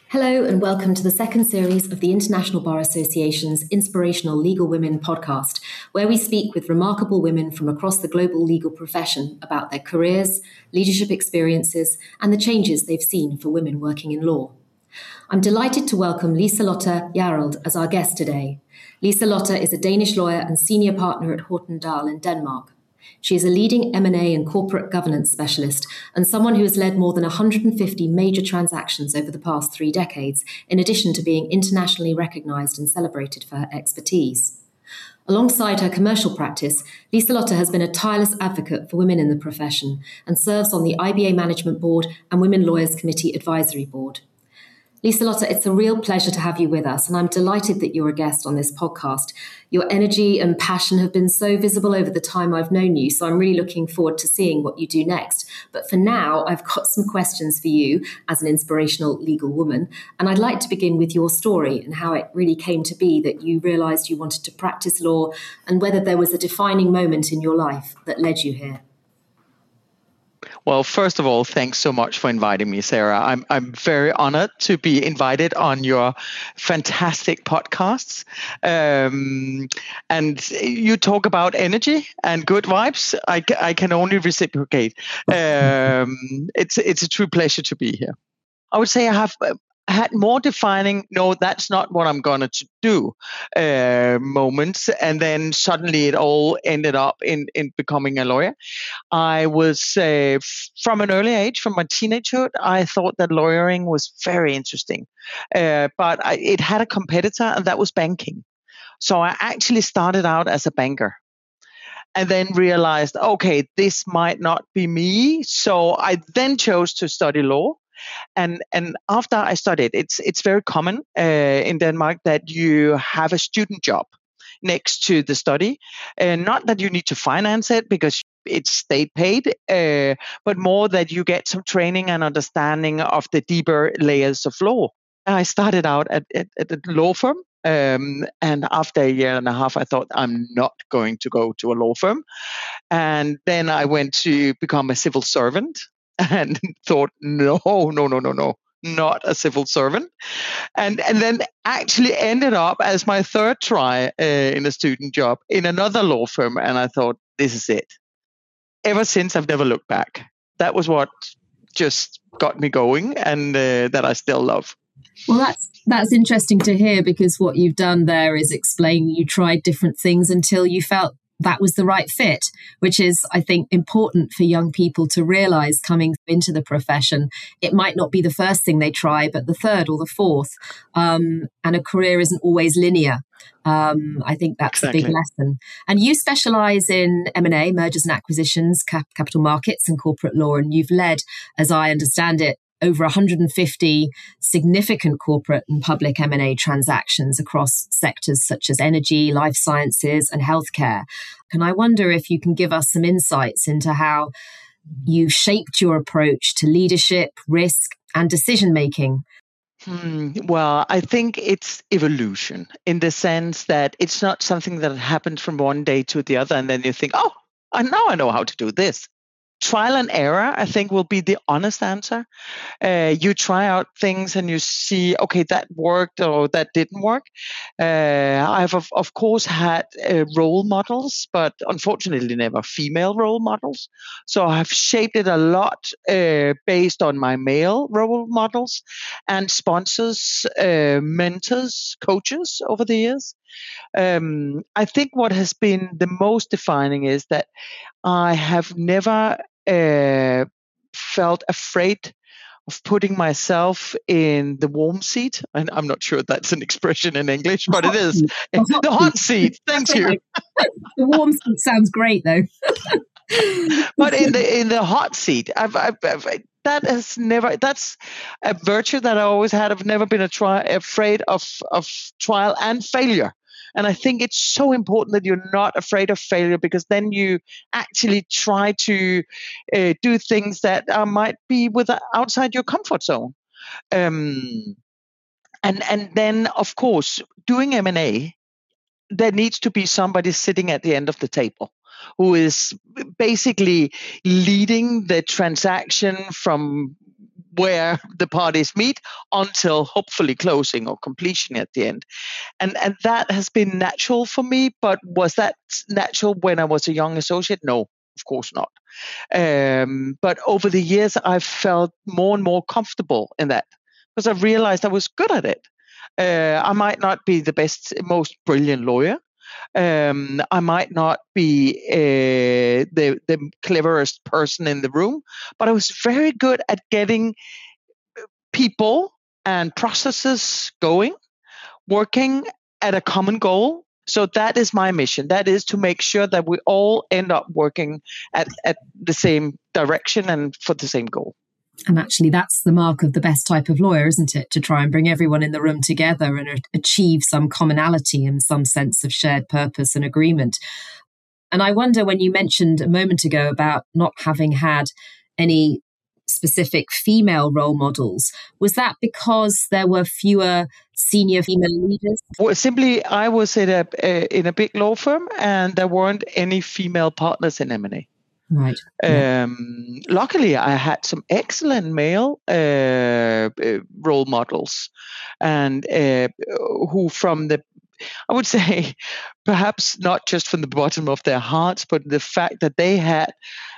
Hello and welcome to the second series of the International Bar Association's Inspirational Legal Women podcast, where we speak with remarkable women from across the global legal profession about their careers, leadership experiences, and the changes they've seen for women working in law. I'm delighted to welcome Lise-Lotte Hjerrild as our guest today. Lise-Lotte is a Danish lawyer and senior partner at Horten Dahl in Denmark. She is a leading M&A and corporate governance specialist and someone who has led more than 150 major transactions over the past 3 decades, in addition to being internationally recognized and celebrated for her expertise. Alongside her commercial practice, Lise-Lotte has been a tireless advocate for women in the profession and serves on the IBA Management Board and Women Lawyers Committee Advisory Board. Lise-Lotte, it's a real pleasure to have you with us, and I'm delighted that you're a guest on this podcast. Your energy and passion have been so visible over the time I've known you, so I'm really looking forward to seeing what you do next. But for now, I've got some questions for you as an inspirational legal woman, and I'd like to begin with your story and how it really came to be that you realised you wanted to practice law, and whether there was a defining moment in your life that led you here. Well, first of all, thanks so much for inviting me, Sarah. I'm very honored to be invited on your fantastic podcasts. And you talk about energy and good vibes. I can only reciprocate. It's a true pleasure to be here. I would say I have had more defining, no, that's not what I'm going to do moments. And then suddenly it all ended up in becoming a lawyer. I was, from an early age, from my teenagehood, I thought that lawyering was very interesting. But it had a competitor, and that was banking. So I actually started out as a banker. And then realized, okay, this might not be me. So I then chose to study law. And after I studied, it's very common in Denmark that you have a student job next to the study. Not that you need to finance it because it's state paid, but more that you get some training and understanding of the deeper layers of law. I started out at a law firm. And after a year and a half, I thought, I'm not going to go to a law firm. And then I went to become a civil servant. And thought, no, not a civil servant. And then actually ended up as my third try in a student job in another law firm. And I thought, this is it. Ever since, I've never looked back. That was what just got me going, and that I still love. Well, that's interesting to hear, because what you've done there is explain you tried different things until you felt that was the right fit, which is, I think, important for young people to realise coming into the profession. It might not be the first thing they try, but the third or the fourth. And a career isn't always linear. I think that's exactly a big lesson. And you specialise in M&A, mergers and acquisitions, capital markets and corporate law. And you've led, as I understand it, over 150 significant corporate and public M&A transactions across sectors such as energy, life sciences, and healthcare. And I wonder if you can give us some insights into how you've shaped your approach to leadership, risk, and decision-making. Well, I think it's evolution in the sense that it's not something that happens from one day to the other, and then you think, oh, now I know how to do this. Trial and error, I think, will be the honest answer. You try out things and you see, okay, that worked or that didn't work. I've, of course, had role models, but unfortunately never female role models. So I've shaped it a lot based on my male role models and sponsors, mentors, coaches over the years. I think what has been the most defining is that I have never felt afraid of putting myself in the warm seat. And I'm not sure that's an expression in English, but it is. The hot seat. Thank you. The warm seat sounds great, though. But in the hot seat, that's a virtue that I always had. I've never been afraid of trial and failure. And I think it's so important that you're not afraid of failure, because then you actually try to do things that might be outside your comfort zone. And then, of course, doing M&A, there needs to be somebody sitting at the end of the table who is basically leading the transaction from where the parties meet until hopefully closing or completion at the end. And that has been natural for me. But was that natural when I was a young associate? No, of course not. But over the years, I've felt more and more comfortable in that because I realized I was good at it. I might not be the best, most brilliant lawyer. I might not be the cleverest person in the room, but I was very good at getting people and processes going, working at a common goal. So that is my mission. That is to make sure that we all end up working at the same direction and for the same goal. And actually, that's the mark of the best type of lawyer, isn't it? To try and bring everyone in the room together and achieve some commonality and some sense of shared purpose and agreement. And I wonder, when you mentioned a moment ago about not having had any specific female role models, was that because there were fewer senior female leaders? Well, simply, I was in a big law firm and there weren't any female partners in M&A. Right. Luckily, I had some excellent male role models, and who, from the, I would say, perhaps not just from the bottom of their hearts, but the fact that they had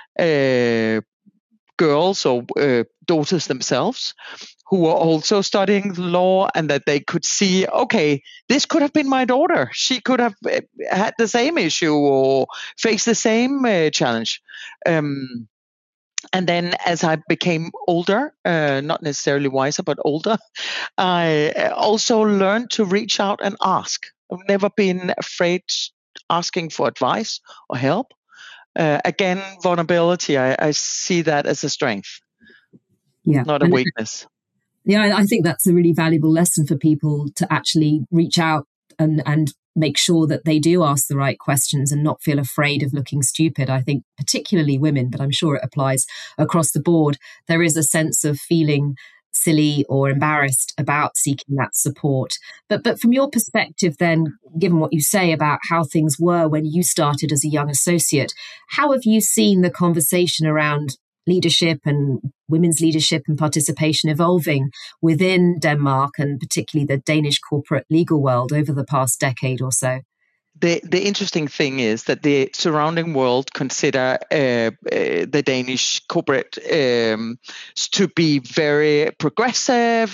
girls or daughters themselves who were also studying law, and that they could see, okay, this could have been my daughter. She could have had the same issue or faced the same challenge. And then as I became older, not necessarily wiser, but older, I also learned to reach out and ask. I've never been afraid asking for advice or help. Again, vulnerability, I see that as a strength, not a weakness. Yeah, I think that's a really valuable lesson for people to actually reach out and make sure that they do ask the right questions and not feel afraid of looking stupid. I think particularly women, but I'm sure it applies across the board. There is a sense of feeling silly or embarrassed about seeking that support. But from your perspective then, given what you say about how things were when you started as a young associate, how have you seen the conversation around leadership and women's leadership and participation evolving within Denmark and particularly the Danish corporate legal world over the past decade or so? The interesting thing is that the surrounding world consider the Danish corporate to be very progressive,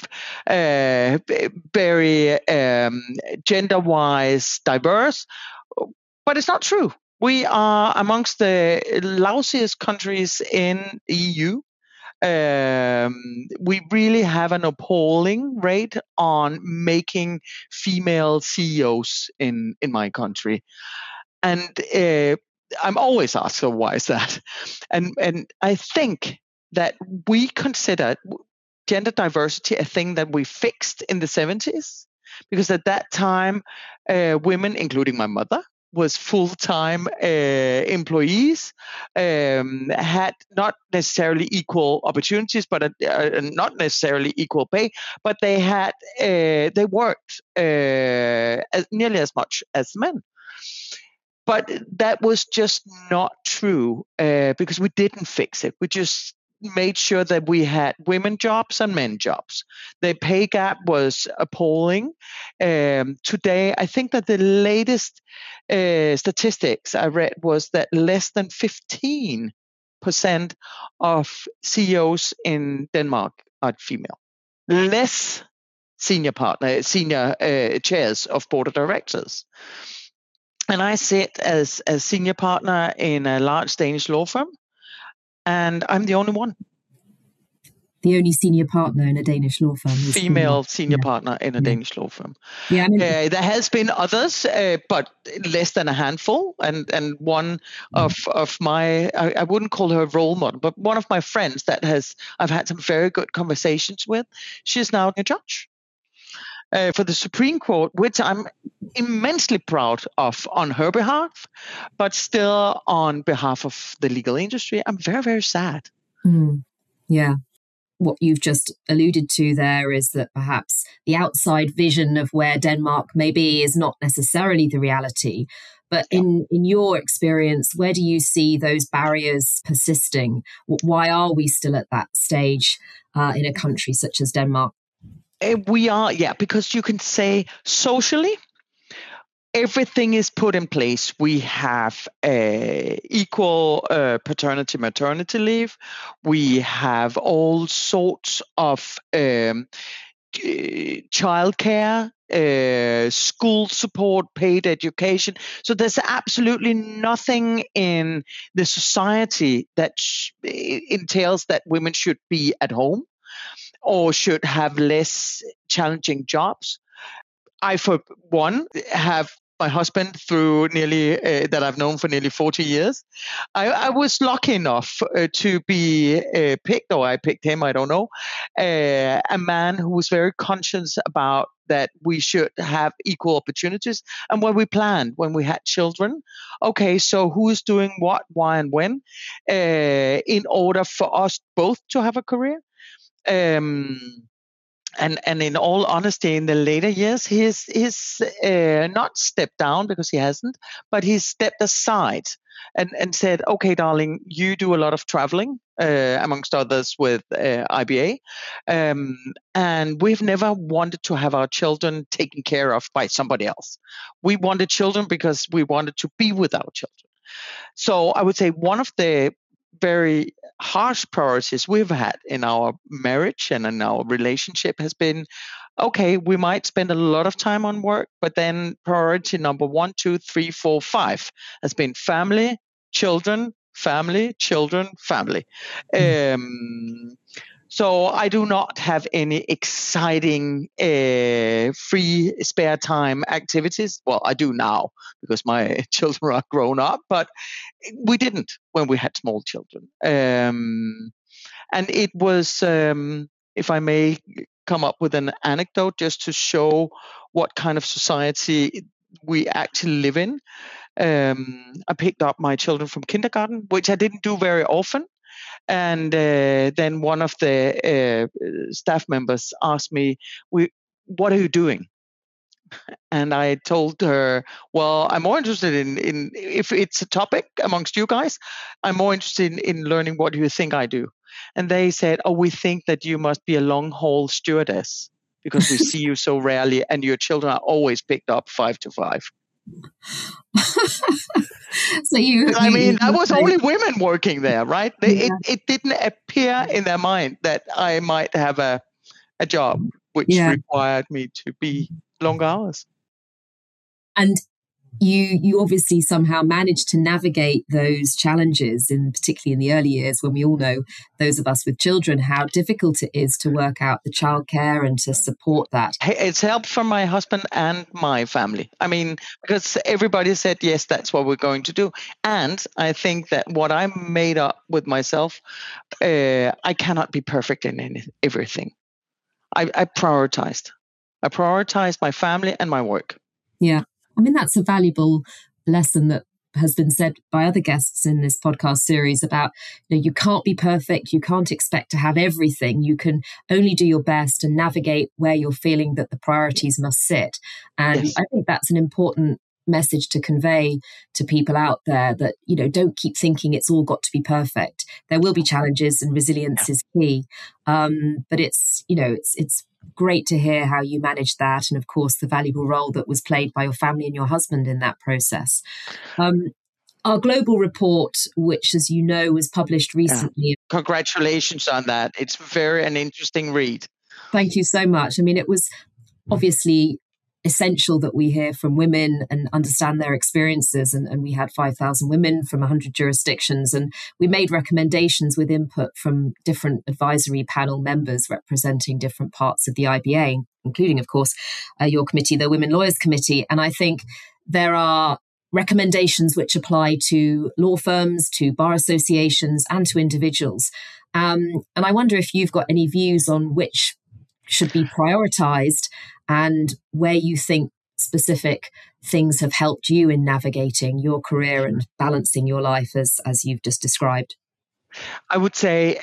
very gender-wise diverse, but it's not true. We are amongst the lousiest countries in EU. We really have an appalling rate on making female CEOs in my country. And I'm always asked, so why is that? And I think that we considered gender diversity a thing that we fixed in the 70s, because at that time, women, including my mother, was full-time employees, had not necessarily equal opportunities, but not necessarily equal pay, but they had they worked nearly as much as men. But that was just not true because we didn't fix it. We just made sure that we had women jobs and men jobs. The pay gap was appalling. Today, I think that the latest statistics I read was that less than 15% of CEOs in Denmark are female. Less senior chairs of board of directors. And I sit as a senior partner in a large Danish law firm, and I'm the only one. The only senior partner in a Danish law firm is female senior partner in a Danish law firm. Yeah, I mean, there has been others, but less than a handful. And one of my, I wouldn't call her a role model, but one of my friends that I've had some very good conversations with, she's now a judge for the Supreme Court, which I'm immensely proud of on her behalf, but still on behalf of the legal industry, I'm very, very sad. Yeah. What you've just alluded to there is that perhaps the outside vision of where Denmark may be is not necessarily the reality. But in your experience, where do you see those barriers persisting? Why are we still at that stage in a country such as Denmark? We are, because you can say socially, everything is put in place. We have equal paternity, maternity leave. We have all sorts of childcare, school support, paid education. So there's absolutely nothing in the society that entails that women should be at home or should have less challenging jobs. I, for one, have my husband through nearly that I've known for nearly 40 years. I was lucky enough to be picked, or I picked him, I don't know, a man who was very conscious about that we should have equal opportunities. And when we planned, when we had children, okay, so who's doing what, why, and when, in order for us both to have a career. And in all honesty, in the later years, he's not stepped down because he hasn't, but he's stepped aside and said, okay, darling, you do a lot of traveling, amongst others with IBA. And we've never wanted to have our children taken care of by somebody else. We wanted children because we wanted to be with our children. So I would say one of the very harsh priorities we've had in our marriage and in our relationship has been, okay, we might spend a lot of time on work, but then priority number 1, 2, 3, 4, 5 has been family, children, family, children, family. So I do not have any exciting free spare time activities. Well, I do now because my children are grown up, but we didn't when we had small children. And it was, if I may come up with an anecdote just to show what kind of society we actually live in. I picked up my children from kindergarten, which I didn't do very often. And then one of the staff members asked me, what are you doing? And I told her, well, I'm more interested in if it's a topic amongst you guys, I'm more interested in learning what you think I do. And they said, oh, we think that you must be a long-haul stewardess because we see you so rarely and your children are always picked up 5 to 5. So that was only women working there, right? It didn't appear in their mind that I might have a job which required me to be long hours. And you obviously somehow managed to navigate those challenges, particularly in the early years, when we all know, those of us with children, how difficult it is to work out the childcare and to support that. It's helped from my husband and my family. I mean, because everybody said, yes, that's what we're going to do. And I think that what I made up with myself, I cannot be perfect in everything. I prioritized. I prioritized my family and my work. Yeah. I mean, that's a valuable lesson that has been said by other guests in this podcast series about, you can't be perfect. You can't expect to have everything. You can only do your best and navigate where you're feeling that the priorities must sit. And I think that's an important message to convey to people out there that, don't keep thinking it's all got to be perfect. There will be challenges and resilience is key. But it's great to hear how you managed that, and of course the valuable role that was played by your family and your husband in that process. Our global report, which, as you know, was published recently. Congratulations on that. It's an interesting read. Thank you so much. I mean, it was obviously essential that we hear from women and understand their experiences. And we had 5,000 women from 100 jurisdictions. And we made recommendations with input from different advisory panel members representing different parts of the IBA, including, of course, your committee, the Women Lawyers Committee. And I think there are recommendations which apply to law firms, to bar associations, and to individuals. And I wonder if you've got any views on which should be prioritized and where you think specific things have helped you in navigating your career and balancing your life as you've just described. I would say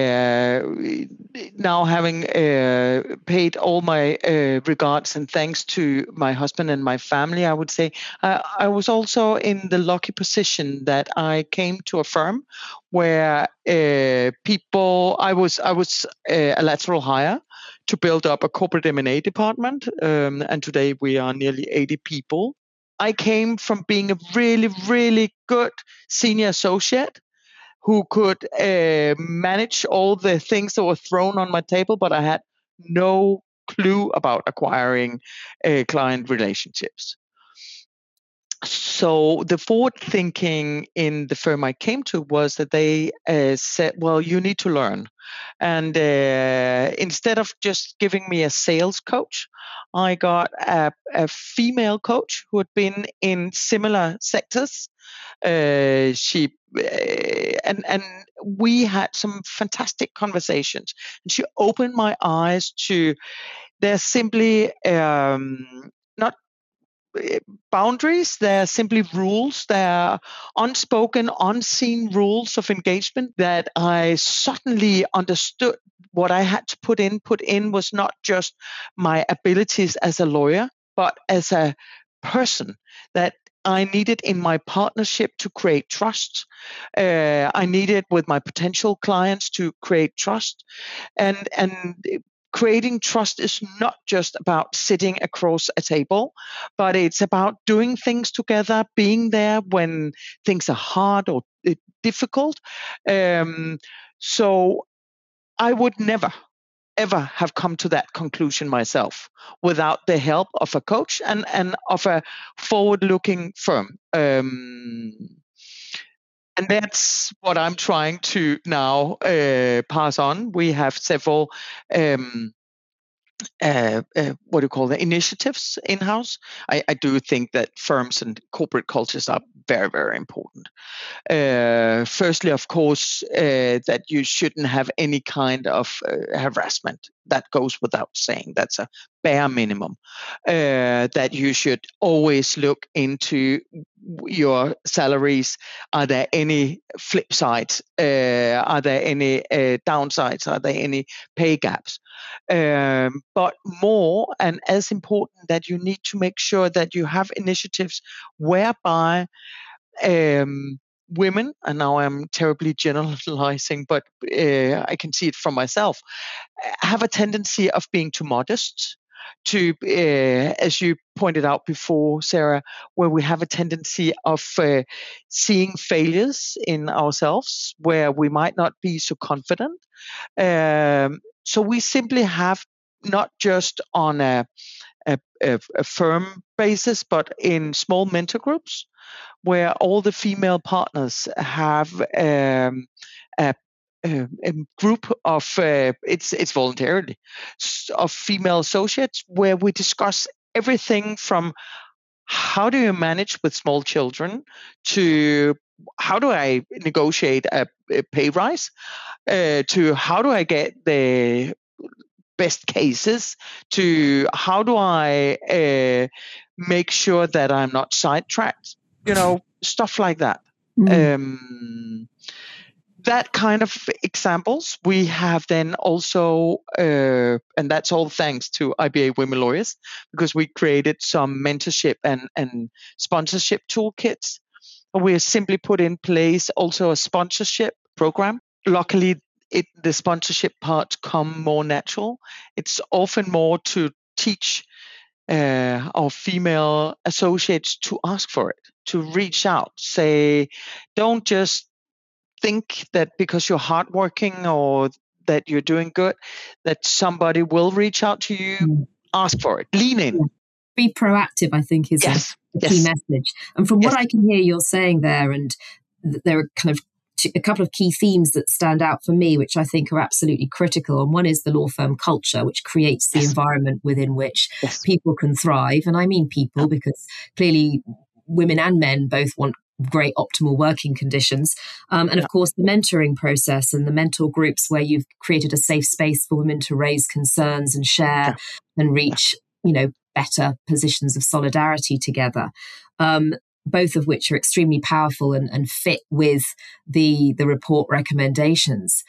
now having paid all my regards and thanks to my husband and my family, I would say I was also in the lucky position that I came to a firm where I was a lateral hire to build up a corporate M&A department, and today we are nearly 80 people. I came from being a really, really good senior associate who could manage all the things that were thrown on my table, but I had no clue about acquiring client relationships. So the forward thinking in the firm I came to was that they said, well, you need to learn. And instead of just giving me a sales coach, I got a female coach who had been in similar sectors. And we had some fantastic conversations. And she opened my eyes to there's simply not boundaries. They're simply rules. They're unspoken, unseen rules of engagement that I suddenly understood. What I had to put in was not just my abilities as a lawyer, but as a person that I needed in my partnership to create trust. I needed with my potential clients to create trust, and creating trust is not just about sitting across a table, but it's about doing things together, being there when things are hard or difficult. So I would never ever have come to that conclusion myself without the help of a coach and of a forward-looking firm. And that's what I'm trying to now pass on. We have several what do you call the initiatives in-house. I do think that firms and corporate cultures are very, very important. Firstly, of course, that you shouldn't have any kind of harassment. That goes without saying. That's a bare minimum. That you should always look into your salaries. Are there any flip sides? Are there any downsides? Are there any pay gaps? But more and as important, that you need to make sure that you have initiatives whereby women, and now I'm terribly generalizing, but I can see it from myself, have a tendency of being too modest, to, as you pointed out before, Sarah, where we have a tendency of seeing failures in ourselves, where we might not be so confident. So we simply have, not just on a firm basis, but in small mentor groups, where all the female partners have a group of it's voluntarily of female associates, where we discuss everything from how do you manage with small children to how do I negotiate a pay rise, to how do I get the best cases, to how do I make sure that I'm not sidetracked, stuff like that. That kind of examples we have then also, and that's all thanks to IBA Women Lawyers, because we created some mentorship and sponsorship toolkits. We have simply put in place also a sponsorship program. Luckily, the sponsorship parts come more natural. It's often more to teach our female associates to ask for it, to reach out, say, don't just think that because you're hardworking or that you're doing good, that somebody will reach out to you. Ask for it. Lean in. Yeah. Be proactive, I think, is a key message. And from what I can hear you're saying there, and there are kind of a couple of key themes that stand out for me, which I think are absolutely critical. And one is the law firm culture, which creates the environment within which people can thrive. And I mean people, because clearly women and men both want great optimal working conditions. And of course, the mentoring process and the mentor groups where you've created a safe space for women to raise concerns and share and reach, better positions of solidarity together. both of which are extremely powerful and fit with the report recommendations.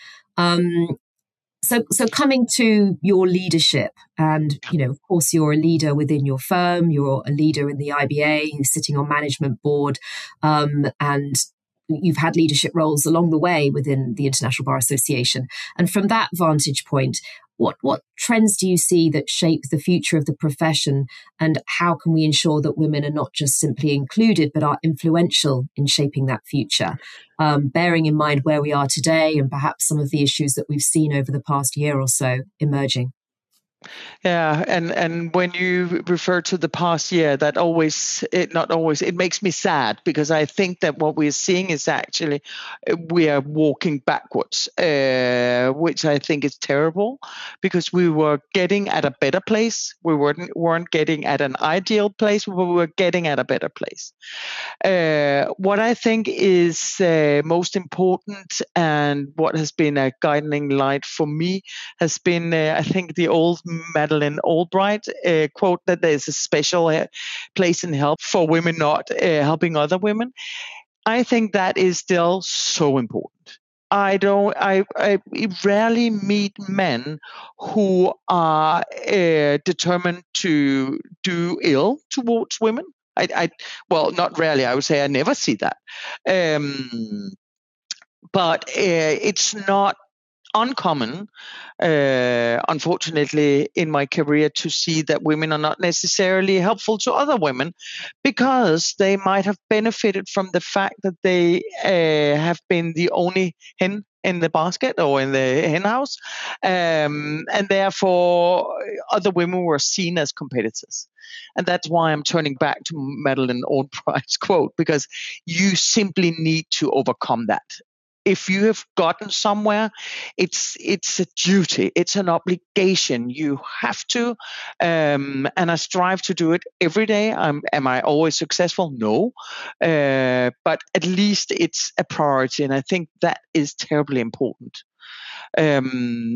So coming to your leadership, and, of course, you're a leader within your firm, you're a leader in the IBA, you're sitting on management board, and you've had leadership roles along the way within the International Bar Association. And from that vantage point, what trends do you see that shape the future of the profession, and how can we ensure that women are not just simply included, but are influential in shaping that future, bearing in mind where we are today and perhaps some of the issues that we've seen over the past year or so emerging? Yeah, and when you refer to the past year, it makes me sad, because I think that what we're seeing is actually we are walking backwards, which I think is terrible, because we were getting at a better place. We weren't getting at an ideal place, but we were getting at a better place. What I think is most important, and what has been a guiding light for me, has been, I think, the old Madeleine Albright quote that there's a special place in help for women not helping other women. I think that is still so important. I rarely meet men who are determined to do ill towards women. Well, not rarely. I would say I never see that. But it's not uncommon, unfortunately, in my career, to see that women are not necessarily helpful to other women, because they might have benefited from the fact that they have been the only hen in the basket or in the hen house, and therefore other women were seen as competitors. And that's why I'm turning back to Madeleine Albright's quote, because you simply need to overcome that. If you have gotten somewhere, it's a duty, it's an obligation. You have to, and I strive to do it every day. Am I always successful? No, but at least it's a priority, and I think that is terribly important. And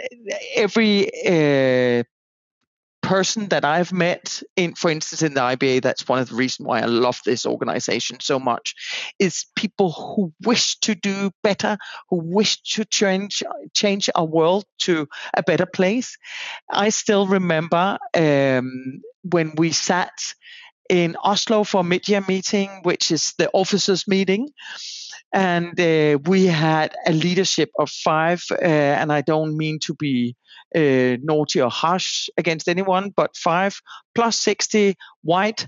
every person that I've met, for instance, in the IBA, that's one of the reasons why I love this organization so much, is people who wish to do better, who wish to change our world to a better place. I still remember when we sat in Oslo for a mid-year meeting, which is the officers' meeting. And we had a leadership of 5, and I don't mean to be naughty or harsh against anyone, but 5 plus 60 white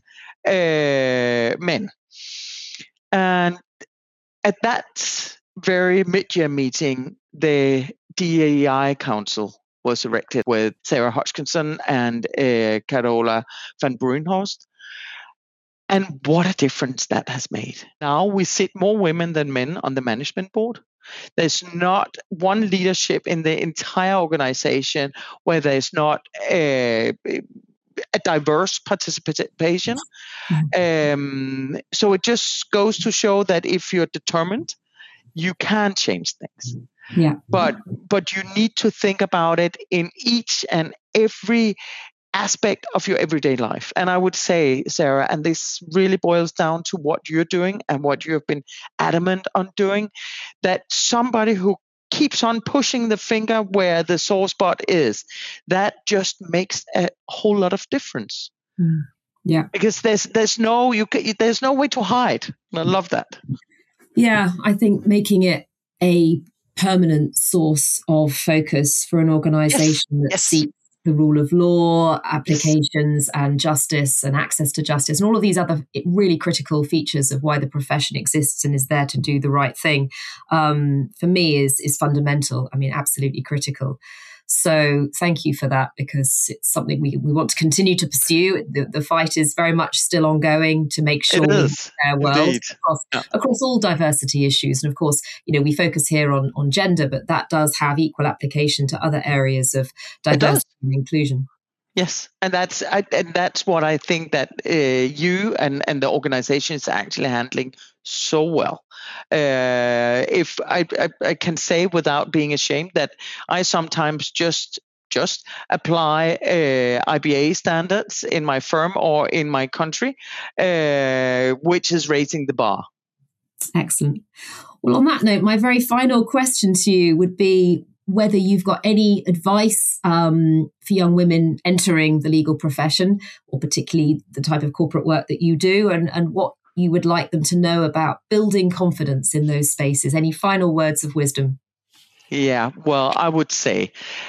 men. And at that very mid-year meeting, the DEI Council was erected with Sarah Hodgkinson and Carola van Bruynhorst. And what a difference that has made. Now we sit more women than men on the management board. There's not one leadership in the entire organization where there's not a diverse participation. So it just goes to show that if you're determined, you can change things. Yeah. But you need to think about it in each and every aspect of your everyday life. And I would say, Sarah, and this really boils down to what you're doing and what you have been adamant on doing, that somebody who keeps on pushing the finger where the sore spot is, that just makes a whole lot of difference. Yeah, because there's no way to hide. I love that. Yeah, I think making it a permanent source of focus for an organization that seeks the rule of law, applications and justice and access to justice and all of these other really critical features of why the profession exists and is there to do the right thing, for me is fundamental. I mean, absolutely critical. So thank you for that, because it's something we want to continue to pursue. The fight is very much still ongoing to make sure we have a fair world across all diversity issues. And of course, we focus here on gender, but that does have equal application to other areas of diversity and inclusion. Yes, and that's what I think that you and the organization is actually handling so well. If I can say without being ashamed that I sometimes just just apply IBA standards in my firm or in my country, which is raising the bar. Excellent. Well, on that note, my very final question to you would be whether you've got any advice for young women entering the legal profession, or particularly the type of corporate work that you do, and what you would like them to know about building confidence in those spaces. Any final words of wisdom? Yeah, well, I would say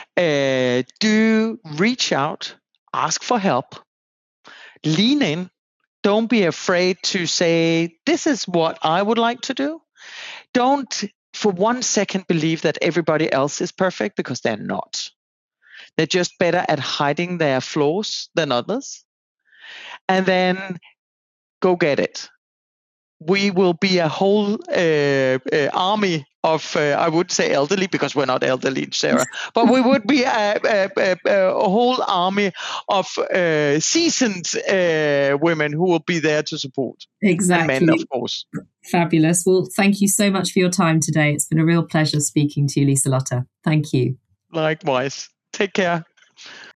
do reach out, ask for help, lean in. Don't be afraid to say, this is what I would like to do. Don't for 1 second believe that everybody else is perfect, because they're not. They're just better at hiding their flaws than others. And then go get it. We will be a whole army of, I would say elderly, because we're not elderly, Sarah, but we would be a whole army of seasoned women who will be there to support. Exactly. And men, of course. Fabulous. Well, thank you so much for your time today. It's been a real pleasure speaking to you, Liselotte. Thank you. Likewise. Take care.